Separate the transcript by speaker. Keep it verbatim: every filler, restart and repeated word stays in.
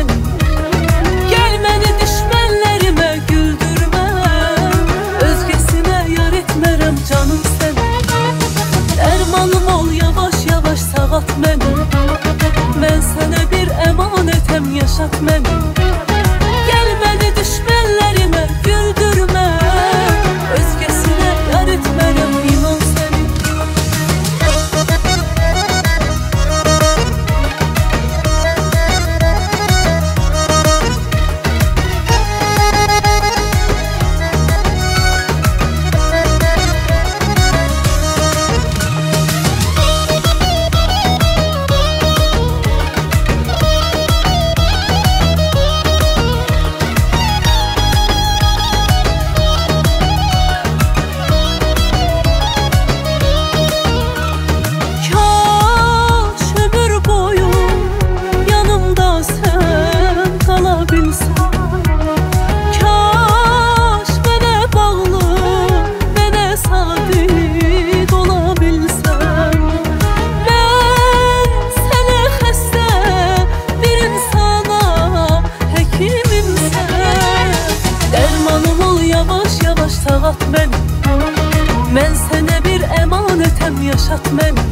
Speaker 1: məni. Gəl məni düşmənlərimə güldürmə, özgəsinə yar etmərəm canım səni. Dərmanım ol, yavaş yavaş sağalt məni. Mən sənə bir əmanətəm, yaşat məni. Gəl məni düşmənlərimə güldürmə, özgəsinə yar etmərəm inan səni. Sağalt məni. Mən sənə bir əmanətəm, yaşat məni.